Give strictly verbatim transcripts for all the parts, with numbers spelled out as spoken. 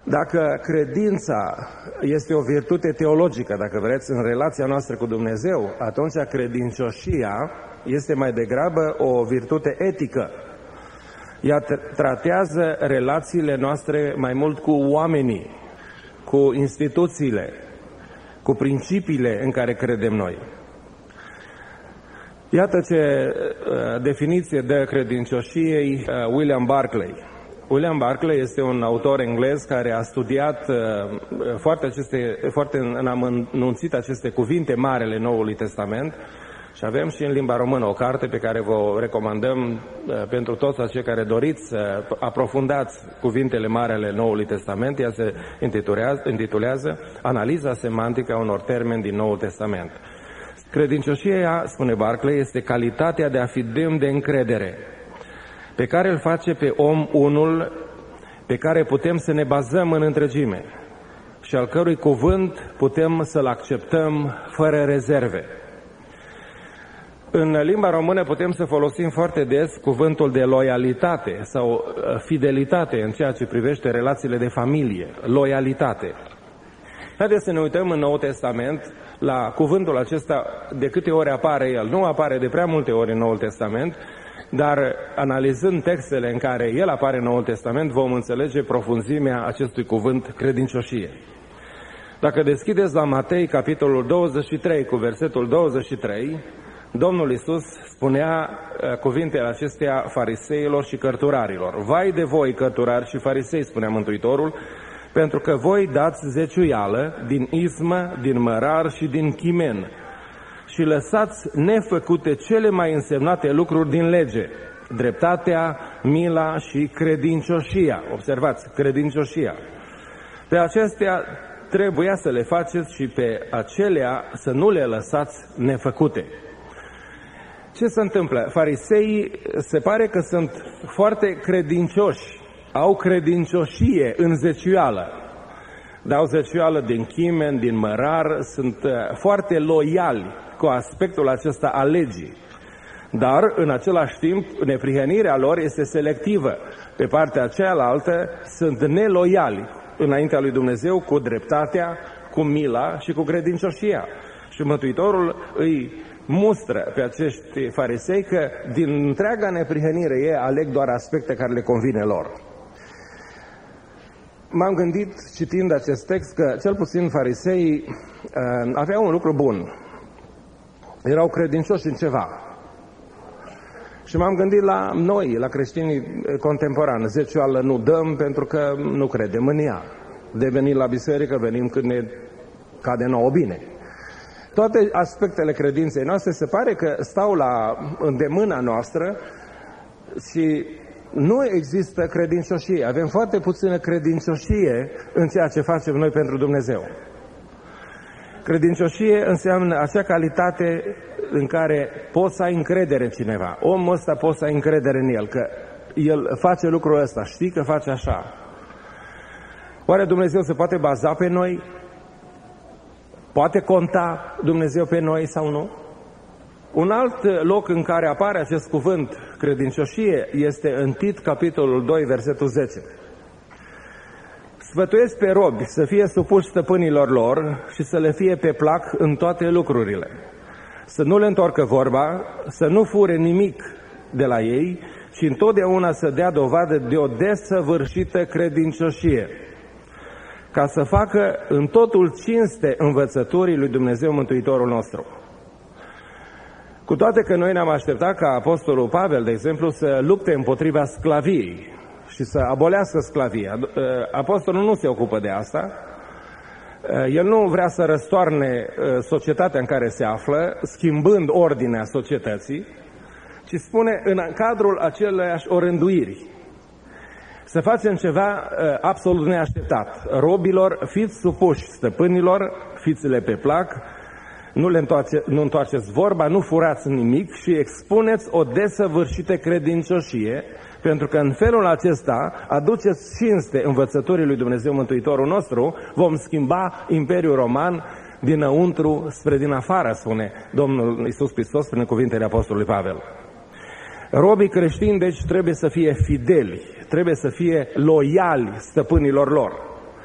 Dacă credința este o virtute teologică, dacă vreți, în relația noastră cu Dumnezeu, atunci credincioșia este mai degrabă o virtute etică. Ea tratează relațiile noastre mai mult cu oamenii, cu instituțiile, cu principiile în care credem noi. Iată ce definiție dă credincioșiei William Barclay. William Barclay este un autor englez care a studiat foarte, aceste, foarte în amănunțit aceste cuvinte mari ale Noului Testament și avem și în limba română o carte pe care vă recomandăm pentru toți acei care doriți să aprofundați cuvintele mari ale Noului Testament. Ea se intitulează, intitulează Analiza semantică a unor termeni din Noul Testament. Credincioșia, spune Barclay, este calitatea de a fi demn de încredere, pe care îl face pe om unul pe care putem să ne bazăm în întregime și al cărui cuvânt putem să-l acceptăm fără rezerve. În limba română putem să folosim foarte des cuvântul de loialitate sau fidelitate în ceea ce privește relațiile de familie, loialitate. Haideți să ne uităm în Noul Testament la cuvântul acesta, de câte ori apare el. Nu apare de prea multe ori în Noul Testament, dar analizând textele în care el apare în Noul Testament, vom înțelege profunzimea acestui cuvânt credincioșie. Dacă deschideți la Matei, capitolul douăzeci și trei, cu versetul douăzeci și trei, Domnul Iisus spunea cuvintele acestea fariseilor și cărturarilor. Vai de voi, cărturari și farisei, spunea Mântuitorul, pentru că voi dați zeciuială din ismă, din mărar și din chimen și lăsați nefăcute cele mai însemnate lucruri din lege, dreptatea, mila și credincioșia. Observați, credincioșia. Pe acestea trebuia să le faceți și pe acelea să nu le lăsați nefăcute. Ce se întâmplă? Fariseii se pare că sunt foarte credincioși, au credincioșie în zeciuială. Dau zeciuială din chimen, din mărar, sunt foarte loiali cu aspectul acesta al legii. Dar, în același timp, neprihănirea lor este selectivă. Pe partea cealaltă sunt neloiali înaintea lui Dumnezeu cu dreptatea, cu mila și cu credincioșia. Și Mântuitorul îi mustră pe acești farisei că din întreaga neprihănire ei aleg doar aspecte care le convine lor. M-am gândit, citind acest text, că cel puțin fariseii uh, aveau un lucru bun. Erau credincioși în ceva. Și m-am gândit la noi, la creștinii contemporani. Zeciuială nu dăm pentru că nu credem în ea. De venit la biserică, venim când ne cade nouă bine. Toate aspectele credinței noastre se pare că stau la îndemâna noastră și nu există credincioșie. Avem foarte puțină credincioșie în ceea ce facem noi pentru Dumnezeu. Credincioșie înseamnă acea calitate în care poți să ai încredere în cineva. Omul ăsta poți să ai încredere în el, că el face lucrul ăsta, știi că face așa. Oare Dumnezeu se poate baza pe noi? Poate conta Dumnezeu pe noi sau nu? Un alt loc în care apare acest cuvânt credincioșie este în Tit, capitolul doi, versetul zece. Sfătuiesc pe robi să fie supuși stăpânilor lor și să le fie pe plac în toate lucrurile. Să nu le întoarcă vorba, să nu fure nimic de la ei, ci întotdeauna să dea dovadă de o desăvârșită credincioșie, ca să facă în totul cinste învățăturii lui Dumnezeu Mântuitorul nostru. Cu toate că noi ne-am așteptat ca Apostolul Pavel, de exemplu, să lupte împotriva sclaviei și să abolească sclavia. Apostolul nu se ocupă de asta. El nu vrea să răstoarne societatea în care se află, schimbând ordinea societății, ci spune în cadrul aceleiași orânduiri. Să facem ceva absolut neașteptat. Robilor, fiți supuși stăpânilor, fiți-le pe plac, nu le întoarce, nu întoarceți vorba, nu furați nimic și expuneți o desăvârșită credincioșie, pentru că în felul acesta aduceți cinste învățăturii lui Dumnezeu Mântuitorul nostru, vom schimba Imperiul Roman dinăuntru spre din afară, spune Domnul Iisus Hristos prin cuvintele Apostolului Pavel. Robii creștini, deci, trebuie să fie fideli, trebuie să fie loiali stăpânilor lor.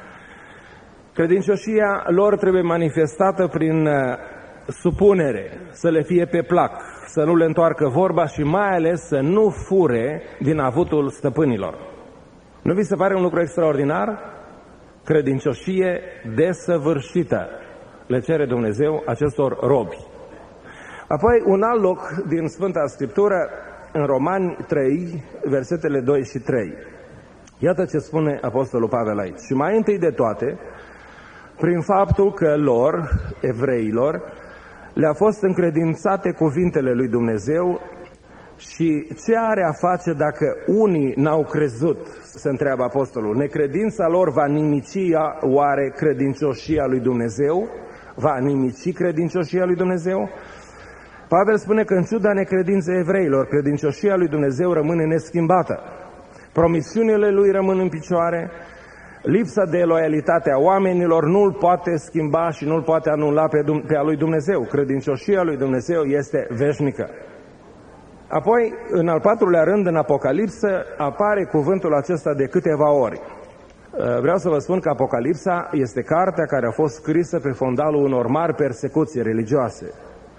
Credincioșia lor trebuie manifestată prin supunere, să le fie pe plac, să nu le întoarcă vorba și mai ales să nu fure din avutul stăpânilor. Nu vi se pare un lucru extraordinar? Credincioșie desăvârșită le cere Dumnezeu acestor robi. Apoi un alt loc din Sfânta Scriptură, în Romani trei, versetele doi și trei. Iată ce spune Apostolul Pavel aici. Și mai întâi de toate, prin faptul că lor, evreilor, le-a fost încredințate cuvintele lui Dumnezeu și ce are a face dacă unii n-au crezut, se întreabă apostolul. Necredința lor va nimici oare credincioșia lui Dumnezeu? Va nimici credincioșia lui Dumnezeu? Pavel spune că în ciuda necredinței evreilor, credincioșia lui Dumnezeu rămâne neschimbată. Promisiunile lui rămân în picioare, lipsa de loialitate a oamenilor nu-l poate schimba și nu-l poate anula pe, pe a lui Dumnezeu. Credincioșia lui Dumnezeu este veșnică. Apoi, în al patrulea rând, în Apocalipsă, apare cuvântul acesta de câteva ori. Vreau să vă spun că Apocalipsa este cartea care a fost scrisă pe fondalul unor mari persecuții religioase.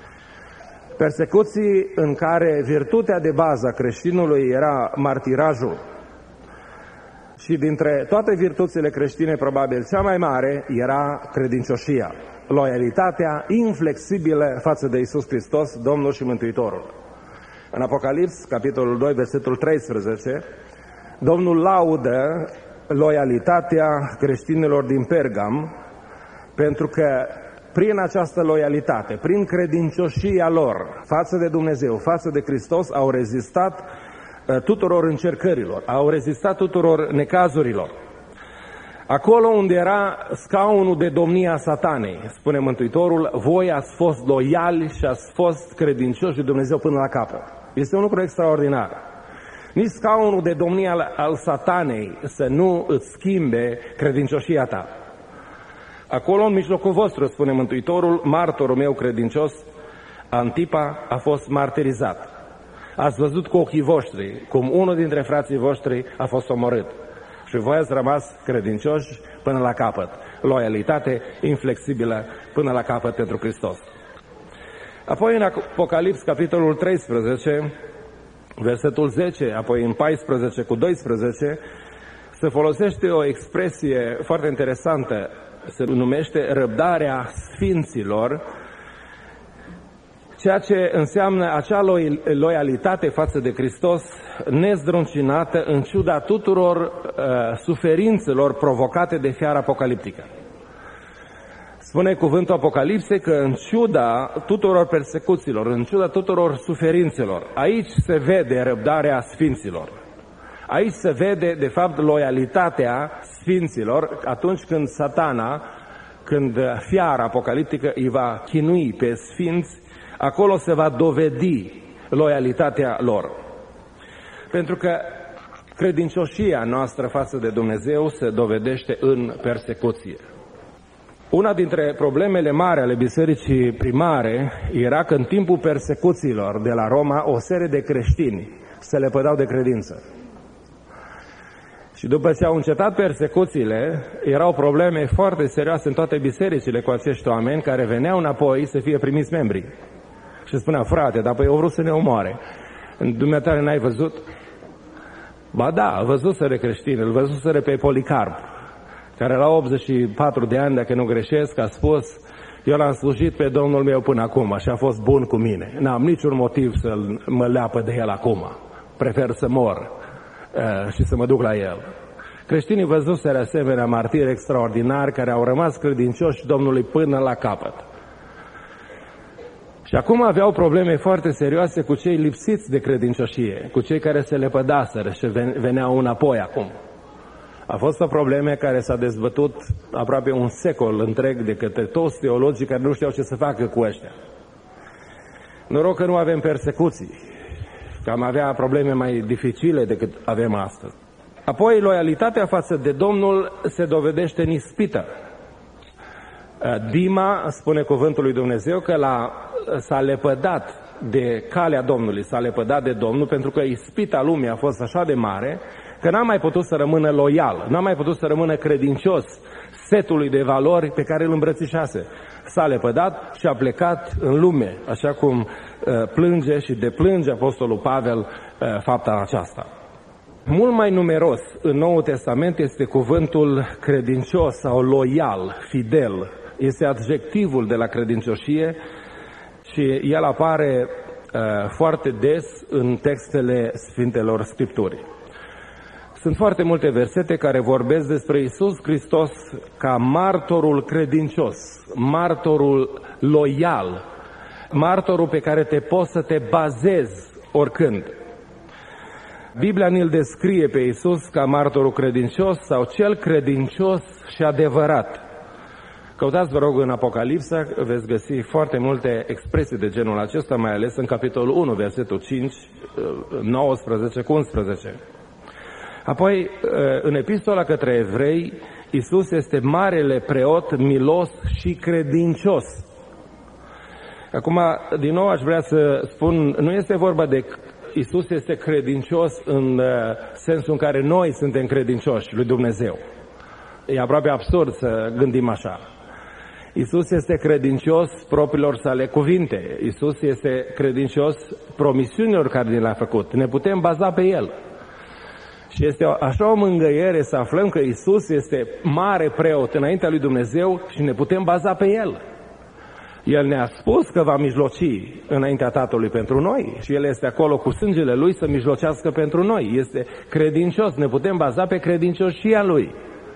Persecuții în care virtutea de bază a creștinului era martirajul. Și dintre toate virtuțile creștine, probabil cea mai mare era credincioșia, loialitatea inflexibilă față de Iisus Hristos, Domnul și Mântuitorul. În Apocalips, capitolul doi, versetul treisprezece, Domnul laudă loialitatea creștinilor din Pergam, pentru că prin această loialitate, prin credincioșia lor față de Dumnezeu, față de Hristos, au rezistat tuturor încercărilor, au rezistat tuturor necazurilor. Acolo unde era scaunul de domnie a Satanei, spune Mântuitorul, voi ați fost loiali și ați fost credincioși de Dumnezeu până la capăt. Este un lucru extraordinar. Nici scaunul de domnie al, al Satanei să nu îți schimbe credincioșia ta. Acolo, în mijlocul vostru, spune Mântuitorul, martorul meu credincios, Antipa, a fost martirizat. Ați văzut cu ochii voștri cum unul dintre frații voștri a fost omorât. Și voi ați rămas credincioși până la capăt. Loialitate inflexibilă până la capăt pentru Hristos. Apoi în Apocalips, capitolul treisprezece, versetul zece, apoi în paisprezece cu doisprezece, se folosește o expresie foarte interesantă, se numește răbdarea sfinților, ceea ce înseamnă acea loialitate față de Hristos nezdruncinată în ciuda tuturor uh, suferințelor provocate de fiara apocaliptică. Spune cuvântul Apocalipsei că în ciuda tuturor persecuțiilor, în ciuda tuturor suferințelor, aici se vede răbdarea sfinților. Aici se vede, de fapt, loialitatea sfinților atunci când Satana, când fiara apocaliptică îi va chinui pe sfinți, acolo se va dovedi loialitatea lor. Pentru că credincioșia noastră față de Dumnezeu se dovedește în persecuție. Una dintre problemele mari ale bisericii primare era că în timpul persecuțiilor de la Roma, o serie de creștini se lepădau de credință. Și după ce au încetat persecuțiile, erau probleme foarte serioase în toate bisericile cu acești oameni care veneau înapoi să fie primiți membri. Și spunea, frate, dar păi au vrut să ne omoare. Dumneatare n-ai văzut? Ba da, văzuseră creștini, îl văzuseră pe Policarp, care la optzeci și patru de ani, dacă nu greșesc, a spus, eu l-am slujit pe Domnul meu până acum și a fost bun cu mine. N-am niciun motiv să mă leapă de el acum. Prefer să mor uh, și să mă duc la el. Creștinii văzuseră asemenea martiri extraordinari care au rămas credincioși Domnului până la capăt. Și acum aveau probleme foarte serioase cu cei lipsiți de credincioșie, cu cei care se lepădaseră și veneau înapoi acum. A fost o problemă care s-a dezbătut aproape un secol întreg de către toți teologii care nu știau ce să facă cu ăștia. Noroc că nu avem persecuții, că am avea probleme mai dificile decât avem astăzi. Apoi, loialitatea față de Domnul se dovedește în ispită. Dima, spune cuvântul lui Dumnezeu, că la, s-a lepădat de calea Domnului, s-a lepădat de Domnul pentru că ispita lumii a fost așa de mare că n-a mai putut să rămână loial, n-a mai putut să rămână credincios setului de valori pe care îl îmbrățișase. S-a lepădat și a plecat în lume, așa cum uh, plânge și deplânge Apostolul Pavel uh, fapta aceasta. Mult mai numeros în Noul Testament este cuvântul credincios sau loial, fidel. Este adjectivul de la credincioșie și el apare uh, foarte des în textele Sfintelor Scripturii. Sunt foarte multe versete care vorbesc despre Iisus Hristos ca martorul credincios, martorul loial, martorul pe care te poți să te bazezi oricând. Biblia ne-l descrie pe Iisus ca martorul credincios sau cel credincios și adevărat. Căutați, vă rog, în Apocalipsa, veți găsi foarte multe expresii de genul acesta, mai ales în capitolul unu, versetul cinci, nouăsprezece cu unsprezece. Apoi, în epistola către evrei, Iisus este marele preot, milos și credincios. Acum, din nou aș vrea să spun, nu este vorba de Iisus este credincios în sensul în care noi suntem credincioși lui Dumnezeu. E aproape absurd să gândim așa. Iisus este credincios propriilor sale cuvinte. Iisus este credincios promisiunilor care ni le-a făcut. Ne putem baza pe El. Și este așa o mângâiere să aflăm că Iisus este mare preot înaintea lui Dumnezeu și ne putem baza pe El. El ne-a spus că va mijloci înaintea Tatălui pentru noi și El este acolo cu sângele Lui să mijlocească pentru noi. Este credincios, ne putem baza pe credincioșia Lui.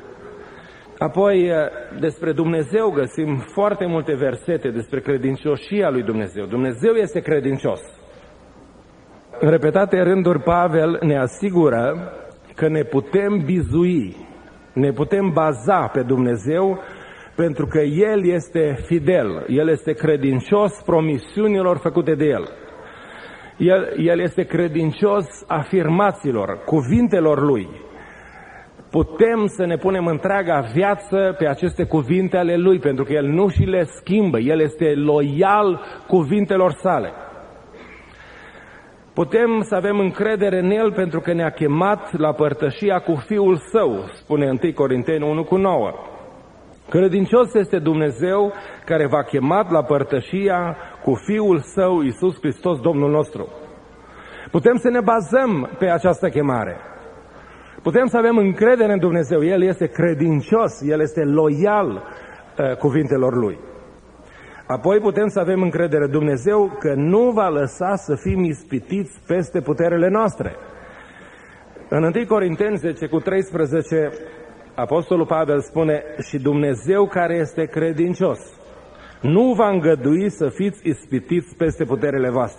Apoi, despre Dumnezeu găsim foarte multe versete despre credincioșia lui Dumnezeu. Dumnezeu este credincios. În repetate rânduri, Pavel ne asigură că ne putem bizui, ne putem baza pe Dumnezeu pentru că El este fidel, El este credincios promisiunilor făcute de El. El, El este credincios afirmațiilor, cuvintelor Lui. Putem să ne punem întreaga viață pe aceste cuvinte ale Lui, pentru că El nu și le schimbă, El este loial cuvintelor sale. Putem să avem încredere în El pentru că ne-a chemat la părtășia cu Fiul Său, spune întâi Corinteni unu cu nouă. Credincios este Dumnezeu care v-a chemat la părtășia cu Fiul Său, Iisus Hristos, Domnul nostru. Putem să ne bazăm pe această chemare. Putem să avem încredere în Dumnezeu. El este credincios, El este loial uh, cuvintelor Lui. Apoi putem să avem încredere în Dumnezeu că nu va lăsa să fim ispitiți peste puterele noastre. În întâi Corinteni zece cu treisprezece, Apostolul Pavel spune: și Dumnezeu care este credincios nu va îngădui să fiți ispitiți peste puterele voastre.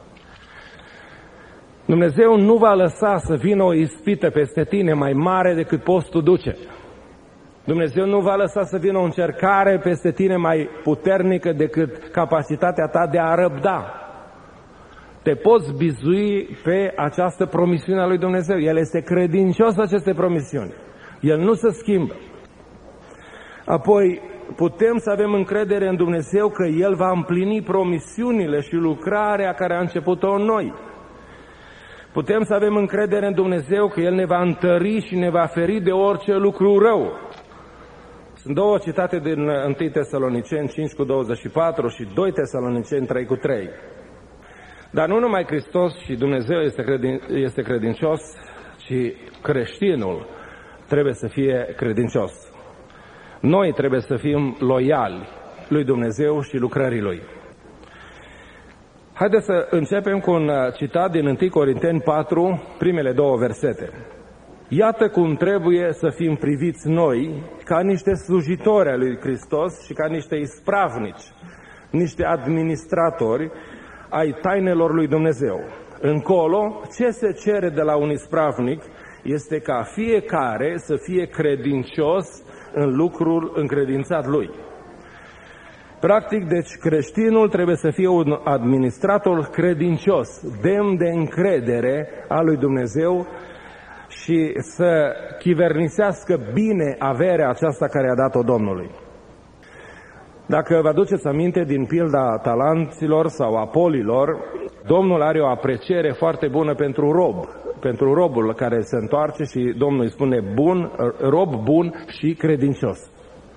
Dumnezeu nu va lăsa să vină o ispită peste tine mai mare decât poți tu duce. Dumnezeu nu va lăsa să vină o încercare peste tine mai puternică decât capacitatea ta de a răbda. Te poți bizui pe această promisiune a lui Dumnezeu. El este credincios aceste promisiuni. El nu se schimbă. Apoi, putem să avem încredere în Dumnezeu că El va împlini promisiunile și lucrarea care a început-o în noi. Putem să avem încredere în Dumnezeu că El ne va întări și ne va feri de orice lucru rău. Sunt două citate din întâi Tesaloniceni cinci cu douăzeci și patru și doi Tesaloniceni trei cu trei. Dar nu numai Hristos și Dumnezeu este, credin, este credincios, ci creștinul trebuie să fie credincios. Noi trebuie să fim loiali lui Dumnezeu și lucrării Lui. Haideți să începem cu un citat din întâi Corinteni patru, primele două versete. Iată cum trebuie să fim priviți noi ca niște slujitori ai lui Hristos și ca niște ispravnici, niște administratori ai tainelor lui Dumnezeu. Încolo, ce se cere de la un ispravnic este ca fiecare să fie credincios în lucrul încredințat lui. Practic, deci, creștinul trebuie să fie un administrator credincios, demn de încredere a lui Dumnezeu și să chivernisească bine averea aceasta care a dat-o Domnului. Dacă vă aduceți aminte din pilda talanților sau a polilor, Domnul are o apreciere foarte bună pentru rob, pentru robul care se întoarce și Domnul îi spune bun, rob bun și credincios.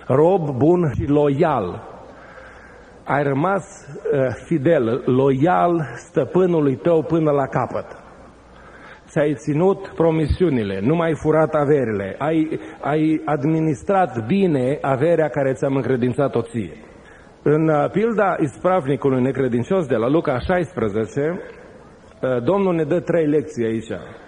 rob bun și loial. Ai rămas uh, fidel, loial stăpânului tău până la capăt. Ți-ai ținut promisiunile, nu mai ai furat averile, ai, ai administrat bine averea care ți-am încredințat-o ție. În uh, pilda ispravnicului necredincios de la Luca șaisprezece, uh, Domnul ne dă trei lecții aici.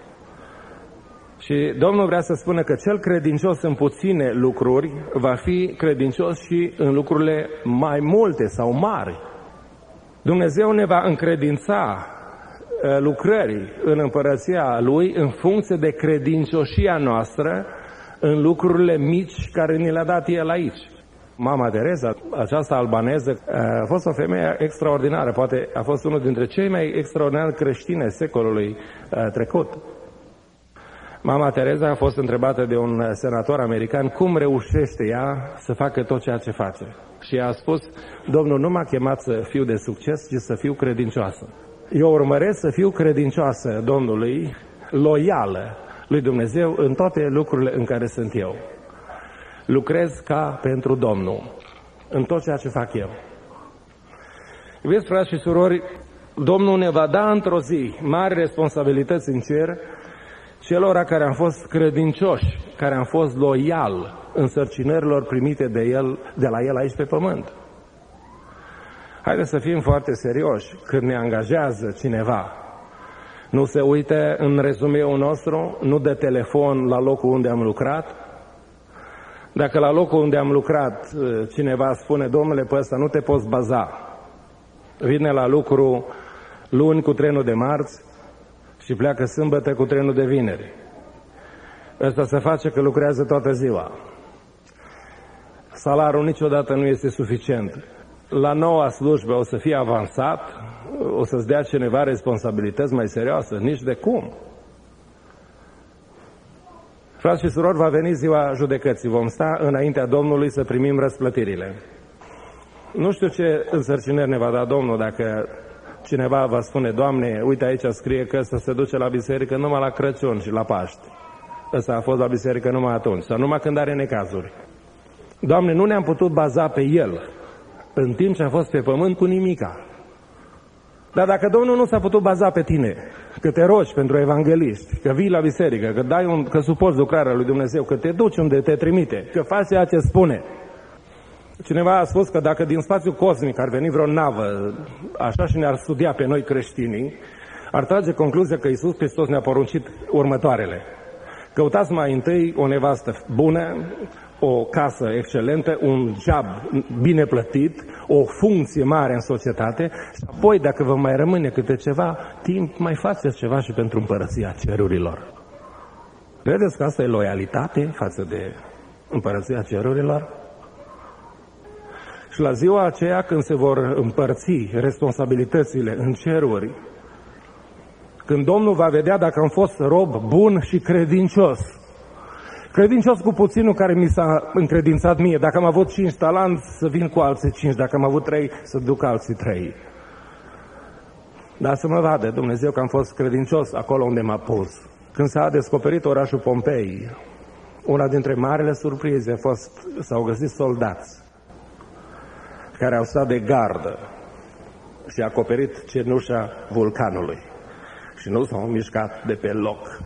Și Domnul vrea să spună că cel credincios în puține lucruri va fi credincios și în lucrurile mai multe sau mari. Dumnezeu ne va încredința lucrări în împărăția Lui în funcție de credincioșia noastră în lucrurile mici care ni le-a dat El aici. Mama Teresa, această albaneză, a fost o femeie extraordinară, poate a fost unul dintre cei mai extraordinari creștini ai secolului trecut. Mama Teresa a fost întrebată de un senator american cum reușește ea să facă tot ceea ce face. Și ea a spus, Domnul nu m-a chemat să fiu de succes, ci să fiu credincioasă. Eu urmăresc să fiu credincioasă Domnului, loială lui Dumnezeu în toate lucrurile în care sunt eu. Lucrez ca pentru Domnul, în tot ceea ce fac eu. Iubiți frați și surori, Domnul ne va da într-o zi mari responsabilități în cer, celora care am fost credincioși, care am fost loial însărcinărilor primite de, el, de la El aici pe pământ. Haideți să fim foarte serioși când ne angajează cineva. Nu se uite în rezumeul nostru, nu dă telefon la locul unde am lucrat. Dacă la locul unde am lucrat cineva spune, domnule, pe ăsta nu te poți baza, vine la lucru luni cu trenul de marți și pleacă sâmbătă cu trenul de vineri. Ăsta se face că lucrează toată ziua. Salarul niciodată nu este suficient. La noua slujbă o să fie avansat, o să-ți dea cineva responsabilități mai serioase, nici de cum. Frați și surori, va veni ziua judecății, vom sta înaintea Domnului să primim răsplătirile. Nu știu ce însărcinări ne va da Domnul dacă cineva va spune, Doamne, uite aici scrie că ăsta se duce la biserică numai la Crăciun și la Paști. Ăsta a fost la biserică numai atunci, sau numai când are necazuri. Doamne, nu ne-am putut baza pe El în timp ce a fost pe pământ cu nimica. Dar dacă Domnul nu s-a putut baza pe tine, că te rogi pentru evangeliști, că vii la biserică, că, dai un, că suporți lucrarea lui Dumnezeu, că te duci unde te trimite, că faci ceea ce spune. Cineva a spus că dacă din spațiul cosmic ar veni vreo navă, așa și ne-ar studia pe noi creștinii, ar trage concluzia că Iisus Hristos ne-a poruncit următoarele. Căutați mai întâi o nevastă bună, o casă excelentă, un job bine plătit, o funcție mare în societate și apoi, dacă vă mai rămâne câte ceva timp, mai faceți ceva și pentru împărăția cerurilor. Credeți că asta e loialitate față de împărăția cerurilor? Și la ziua aceea, când se vor împărți responsabilitățile în ceruri, când Domnul va vedea dacă am fost rob bun și credincios, credincios cu puținul care mi s-a încredințat mie, dacă am avut cinci talanți, să vin cu alții cinci, dacă am avut trei, să duc alții trei. Dar să mă vadă Dumnezeu că am fost credincios acolo unde m-a pus. Când s-a descoperit orașul Pompei, una dintre marile surprize a fost, s-au găsit soldați care au stat de gardă și a acoperit cenușa vulcanului și nu s-au mișcat de pe loc.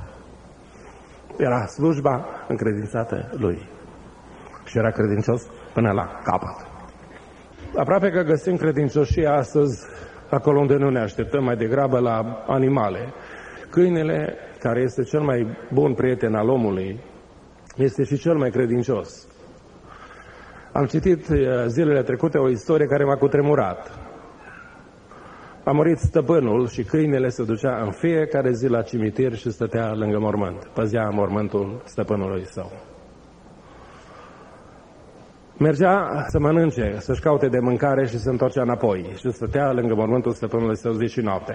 Era slujba încredințată lui și era credincios până la capăt. Aproape că găsim credincioșia astăzi acolo unde nu ne așteptăm, mai degrabă la animale. Câinele, care este cel mai bun prieten al omului, este și cel mai credincios. Am citit zilele trecute o istorie care m-a cutremurat. A murit stăpânul și câinele se ducea în fiecare zi la cimitir și stătea lângă mormânt. Păzea mormântul stăpânului său. Mergea să mănânce, să-și caute de mâncare și se întorcea înapoi. Și stătea lângă mormântul stăpânului său zi și noapte.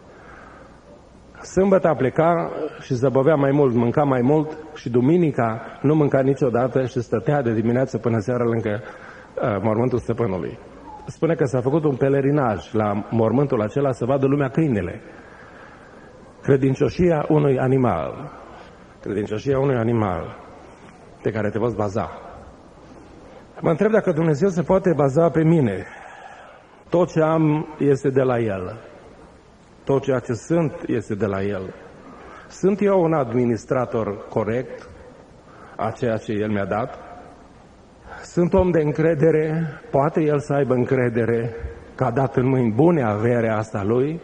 Sâmbătă pleca și zăbovea mai mult, mânca mai mult și duminica nu mânca niciodată și stătea de dimineață până seara lângă uh, mormântul stăpânului. Spune că s-a făcut un pelerinaj la mormântul acela să vadă lumea câinele. Credincioșia unui animal. Credincioșia unui animal pe care te poți baza. Mă întreb dacă Dumnezeu se poate baza pe mine. Tot ce am este de la El. Tot ceea ce sunt este de la El. Sunt eu un administrator corect a ceea ce El mi-a dat? Sunt om de încredere? Poate El să aibă încredere că a dat în mâini bune averea asta Lui?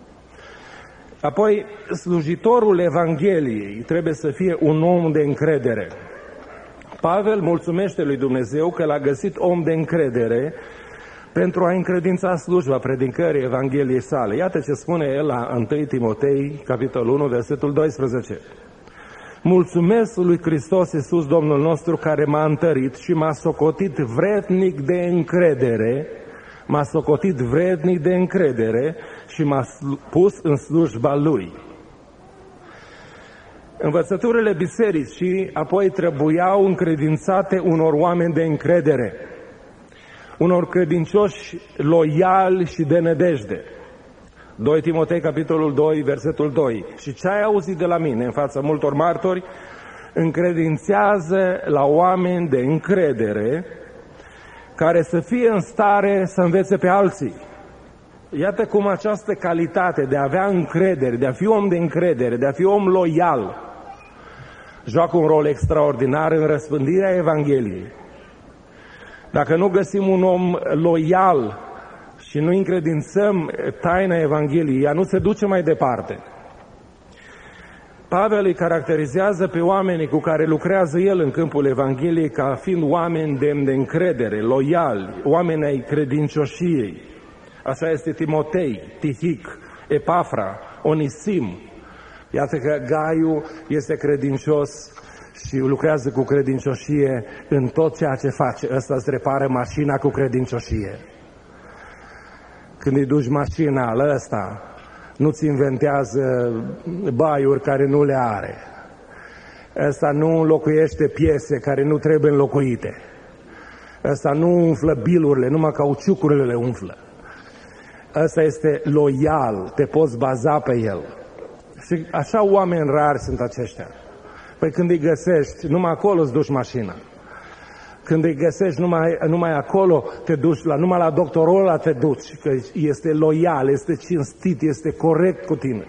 Apoi, slujitorul Evangheliei trebuie să fie un om de încredere. Pavel mulțumește lui Dumnezeu că l-a găsit om de încredere pentru a încredința slujba predicării Evangheliei sale. Iată ce spune el la întâi Timotei, capitolul unu, versetul doisprezece. Mulțumesc lui Hristos Iisus, Domnul nostru, care m-a întărit și m-a socotit vrednic de încredere, m-a socotit vrednic de încredere și m-a pus în slujba Lui. Învățăturile bisericii apoi trebuiau încredințate unor oameni de încredere, unor credincioși loiali și de nădejde. doi Timotei, capitolul doi, versetul doi. Și ce ai auzit de la mine în fața multor martori, încredințează la oameni de încredere, care să fie în stare să învețe pe alții. Iată cum această calitate de a avea încredere, de a fi om de încredere, de a fi om loial, joacă un rol extraordinar în răspândirea Evangheliei. Dacă nu găsim un om loial și nu încredințăm taina Evangheliei, ea nu se duce mai departe. Pavel îi caracterizează pe oamenii cu care lucrează el în câmpul Evangheliei ca fiind oameni demni de încredere, loiali, oameni ai credincioșiei. Așa este Timotei, Tihic, Epafra, Onisim. Iată că Gaiu este credincios și lucrează cu credincioșie în tot ceea ce face. Ăsta îți repară mașina cu credincioșie. Când îi duci mașina la ăsta, nu-ți inventează baiuri care nu le are. Ăsta nu înlocuiește piese care nu trebuie înlocuite. Ăsta nu umflă bilurile, numai cauciucurile le umflă. Ăsta este loial, te poți baza pe el. Și așa oameni rari sunt aceștia. Păi când îi găsești, numai acolo îți duci mașina. Când îi găsești, numai, numai acolo te duci, la, numai la doctorul ăla te duci, că este loial, este cinstit, este corect cu tine.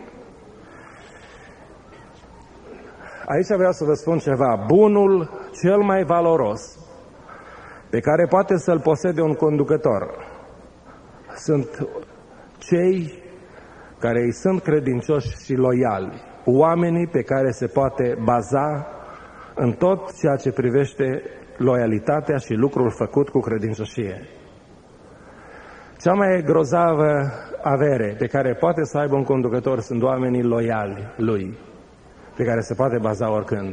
Aici vreau să vă spun ceva. Bunul cel mai valoros pe care poate să-l posede un conducător sunt cei care îi sunt credincioși și loiali, oamenii pe care se poate baza în tot ceea ce privește loialitatea și lucrul făcut cu credincioșie. Cea mai grozavă avere pe care poate să aibă un conducător sunt oamenii loiali lui, pe care se poate baza oricând.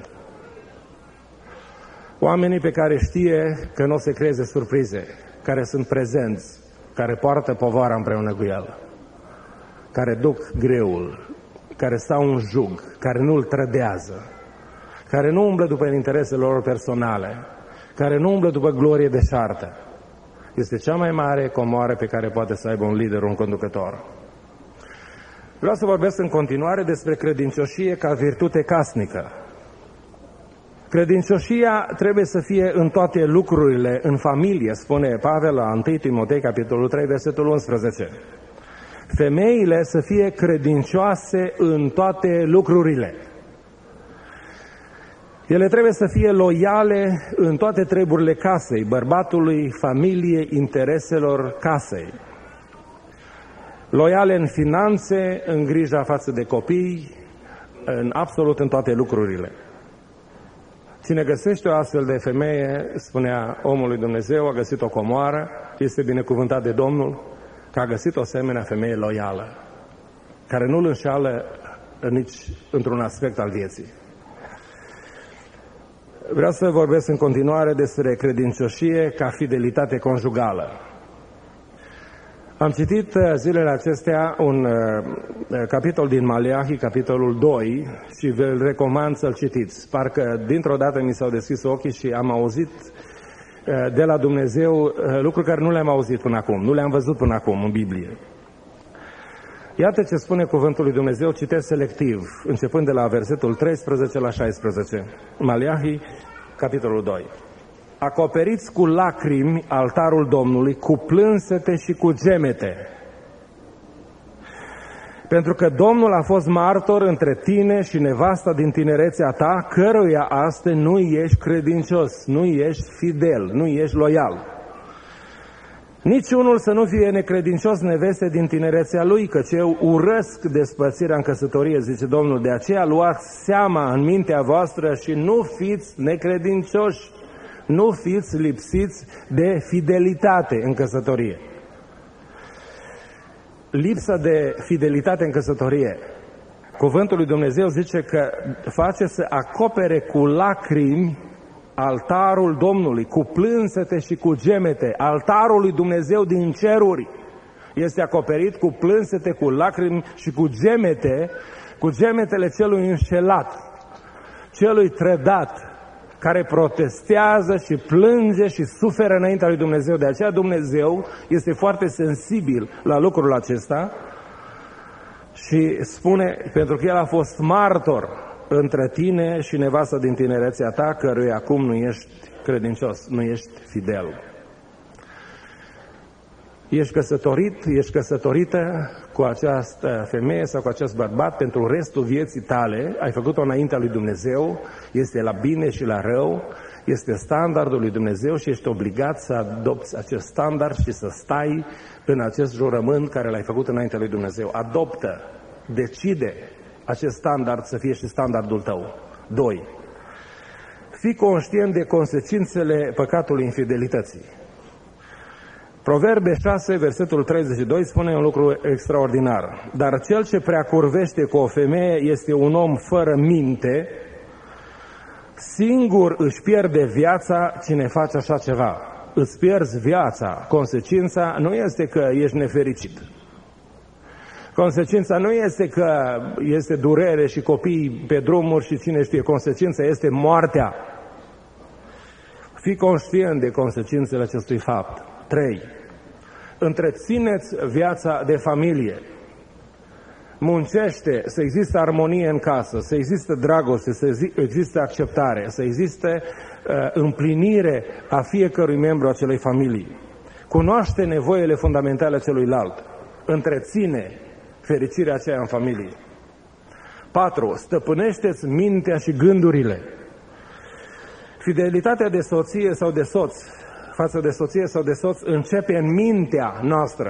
Oamenii pe care știe că nu o să creeze surprize, care sunt prezenți, care poartă povara împreună cu el, care duc greul, care stau în jug, care nu-l trădează, care nu umblă după interesele lor personale, care nu umblă după glorie deșartă. Este cea mai mare comoară pe care poate să aibă un lider, un conducător. Vreau să vorbesc în continuare despre credincioșie ca virtute casnică. Credincioșia trebuie să fie în toate lucrurile, în familie, spune Pavel la întâi Timotei, capitolul trei, versetul unsprezece. Femeile să fie credincioase în toate lucrurile. Ele trebuie să fie loiale în toate treburile casei, bărbatului, familiei, intereselor casei. Loiale în finanțe, în grija față de copii, în absolut în toate lucrurile. Cine găsește o astfel de femeie, spunea omul lui Dumnezeu, a găsit o comoară, este binecuvântat de Domnul, că a găsit o asemenea femeie loială, care nu îl înșeală nici într-un aspect al vieții. Vreau să vorbesc în continuare despre credincioșie ca fidelitate conjugală. Am citit zilele acestea un uh, capitol din Maleahi, capitolul doi, și vă recomand să-l citiți. Parcă dintr-o dată mi s-au deschis ochii și am auzit uh, de la Dumnezeu uh, lucruri care nu le-am auzit până acum, nu le-am văzut până acum în Biblie. Iată ce spune cuvântul lui Dumnezeu, citesc selectiv, începând de la versetul treisprezece la șaisprezece. Maleahi, capitolul doi. acoperiți cu lacrimi altarul Domnului, cu plânsete și cu gemete. Pentru că Domnul a fost martor între tine și nevasta din tinerețea ta, căruia astăzi nu ești credincios, nu ești fidel, nu ești loial. Niciunul să nu fie necredincios neveste din tinerețea lui, căci eu urăsc despărțirea în căsătorie, zice Domnul. De aceea luați seama în mintea voastră și nu fiți necredincioși, nu fiți lipsiți de fidelitate în căsătorie. Lipsa de fidelitate în căsătorie. Cuvântul lui Dumnezeu zice că face să acopere cu lacrimi altarul Domnului, cu plânsete și cu gemete. Altarul lui Dumnezeu din ceruri este acoperit cu plânsete, cu lacrimi și cu gemete, cu gemetele celui înșelat, celui trădat, care protestează și plânge și suferă înaintea lui Dumnezeu. De aceea Dumnezeu este foarte sensibil la lucrul acesta și spune, pentru că El a fost martor între tine și nevasta din tinerețea ta, căruia acum nu ești credincios, nu ești fidel. Ești căsătorit, ești căsătorită cu această femeie sau cu acest bărbat pentru restul vieții tale, ai făcut-o înaintea lui Dumnezeu, este la bine și la rău, este standardul lui Dumnezeu și ești obligat să adopți acest standard și să stai în acest jurământ care l-ai făcut înaintea lui Dumnezeu. Adoptă, decide acest standard să fie și standardul tău. Doi. Fii conștient de consecințele păcatului infidelității. Proverbe șase, versetul treizeci și doi spune un lucru extraordinar. Dar cel ce prea curvește cu o femeie este un om fără minte, singur își pierde viața cine face așa ceva. Îți pierzi viața. Consecința nu este că ești nefericit. Consecința nu este că este durere și copii pe drumuri și cine știe. Consecința este moartea. Fii conștient de consecințele acestui fapt. trei. Întrețineți viața de familie. Muncește să existe armonie în casă, să existe dragoste, să existe acceptare, să existe uh, împlinire a fiecărui membru acelei familii. Cunoaște nevoile fundamentale a celuilalt. Întreține fericirea aceea în familie. patru. Stăpânește-ți mintea și gândurile. Fidelitatea de soție sau de soț față de soție sau de soț începe în mintea noastră.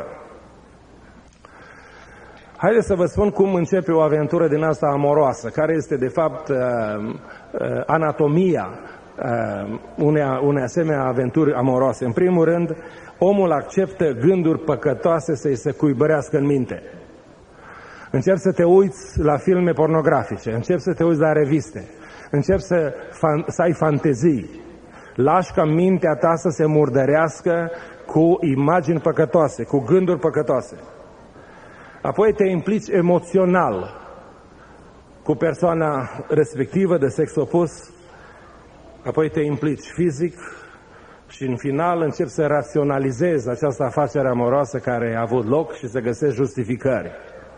Haideți să vă spun cum începe o aventură din asta amoroasă, care este de fapt anatomia unei, unei asemenea aventuri amoroase. În primul rând, omul acceptă gânduri păcătoase să-i se cuibărească în minte. Începi să te uiți la filme pornografice, începi să te uiți la reviste, începi să, fan, să ai fantezii. Lași ca mintea ta să se murdărească cu imagini păcătoase, cu gânduri păcătoase. Apoi te implici emoțional cu persoana respectivă de sex opus, apoi te implici fizic și în final începi să raționalizezi această afacere amoroasă care a avut loc și să găsești justificări.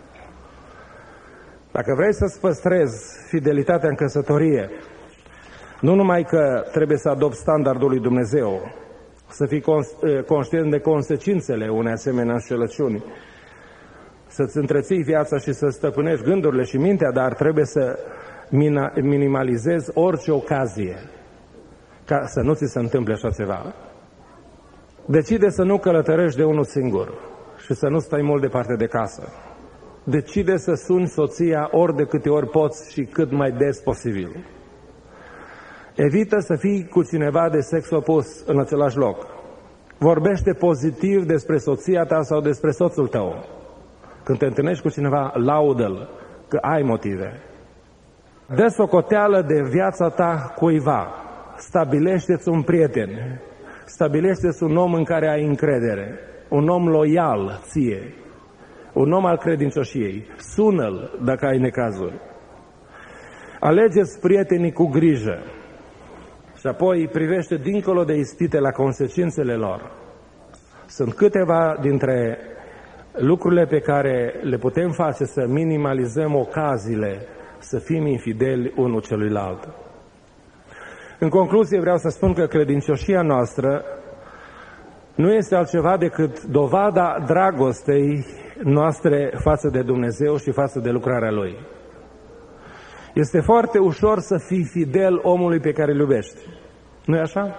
Dacă vrei să-ți păstrezi fidelitatea în căsătorie, nu numai că trebuie să adopți standardul lui Dumnezeu, să fii conștient de consecințele unei asemenea înșelăciuni, să-ți întreții viața și să stăpânești gândurile și mintea, dar trebuie să minimalizezi orice ocazie ca să nu ți se întâmple așa ceva. Decide să nu călătorești de unul singur și să nu stai mult departe de casă. Decide să suni soția ori de câte ori poți și cât mai des posibil. Evită să fii cu cineva de sex opus în același loc. Vorbește pozitiv despre soția ta sau despre soțul tău. Când te întâlnești cu cineva, laudă-l, că ai motive. Dă socoteală de viața ta cuiva. Stabilește-ți un prieten. Stabilește-ți un om în care ai încredere. Un om loial ție. Un om al credincioșiei. Sună-l dacă ai necazuri. Alegeți prietenii cu grijă. Și apoi privește dincolo de ispite la consecințele lor. Sunt câteva dintre lucrurile pe care le putem face să minimalizăm ocaziile să fim infideli unul celuilalt. În concluzie vreau să spun că credincioșia noastră nu este altceva decât dovada dragostei noastre față de Dumnezeu și față de lucrarea Lui. Este foarte ușor să fii fidel omului pe care îl iubești. Nu-i așa?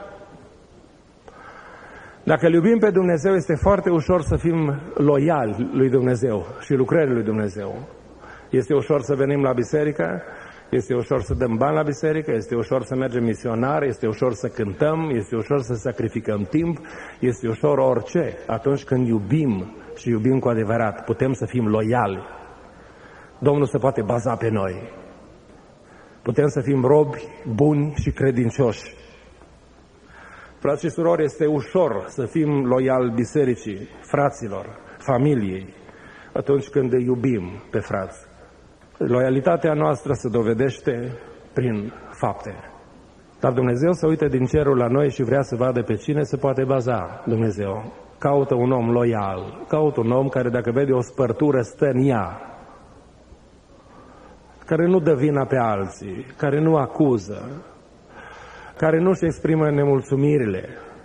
Dacă îl iubim pe Dumnezeu, este foarte ușor să fim loiali lui Dumnezeu și lucrării lui Dumnezeu. Este ușor să venim la biserică, este ușor să dăm bani la biserică, este ușor să mergem misionar, este ușor să cântăm, este ușor să sacrificăm timp, este ușor orice. Atunci când iubim și iubim cu adevărat, putem să fim loiali. Domnul se poate baza pe noi. Putem să fim robi buni și credincioși. Frați și surori, este ușor să fim loiali bisericii, fraților, familiei, atunci când îi iubim pe frați. Loialitatea noastră se dovedește prin fapte. Dar Dumnezeu se uită din cerul la noi și vrea să vadă pe cine se poate baza Dumnezeu. Caută un om loial, caută un om care dacă vede o spărtură stă în ea, care nu dă vina pe alții, care nu acuză, care nu-și exprimă nemulțumirile,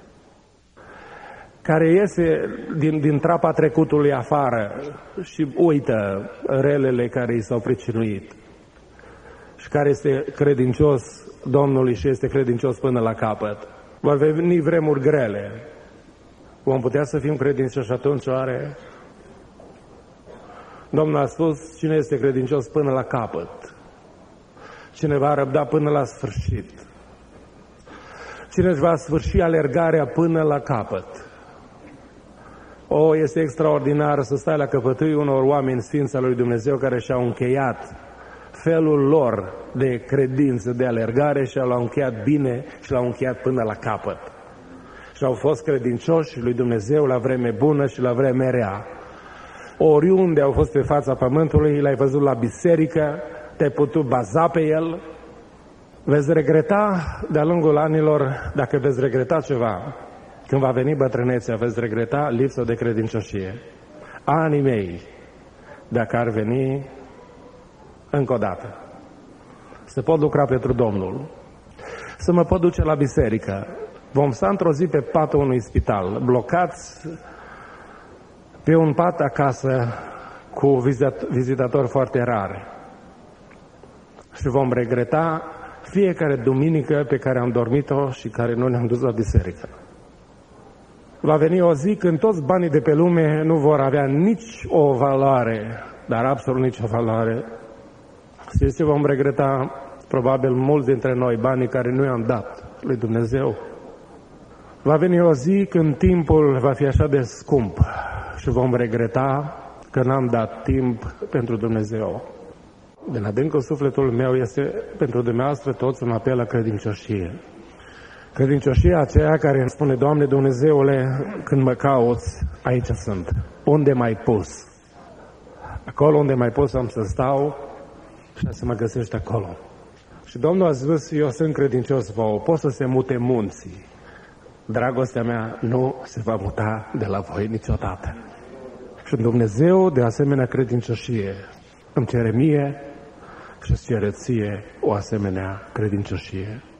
care iese din, din trapa trecutului afară și uită relele care i s-au pricinuit și care este credincios Domnului și este credincios până la capăt. Vor veni vremuri grele. Vom putea să fim credincioși atunci, oare? Domnul a spus, cine este credincios până la capăt? Cine va răbda până la sfârșit? Cine își va sfârși alergarea până la capăt? O, este extraordinar să stai la căpătâi unor oameni sfinți al lui Dumnezeu care și-au încheiat felul lor de credință, de alergare și l-au încheiat bine și l-au încheiat până la capăt. Și au fost credincioși lui Dumnezeu la vreme bună și la vreme rea. Oriunde au fost pe fața pământului, l-ai văzut la biserică, te-ai putut baza pe el. Veți regreta de-a lungul anilor, dacă veți regreta ceva, când va veni bătrânețea, veți regreta lipsa de credincioșie. Anii mei, dacă ar veni încă o dată, să pot lucra pentru Domnul, să mă pot duce la biserică, vom sta într-o zi pe patul unui spital, blocați pe un pat acasă cu vizitatori foarte rari și vom regreta fiecare duminică pe care am dormit-o și care nu ne-am dus la biserică. Va veni o zi când toți banii de pe lume nu vor avea nici o valoare, dar absolut nici o valoare. Știți ce vom regreta? Probabil mulți dintre noi, banii care nu i-am dat lui Dumnezeu. Va veni o zi când timpul va fi așa de scump și vom regreta că n-am dat timp pentru Dumnezeu. Din adâncul sufletul meu este pentru dumneavoastră toți un apel la credincioșie. Credincioșia aceea care îmi spune, Doamne Dumnezeule, când mă cauți, aici sunt. Unde m-ai pus? Acolo unde m-ai pus am să stau și să mă găsești acolo. Și Domnul a zis, eu sunt credincios vouă, pot să se mute munții. Dragostea mea nu se va muta de la voi niciodată. Și Dumnezeu, de asemenea credincioșie, îmi cere mie și îți cere ție o asemenea credincioșie.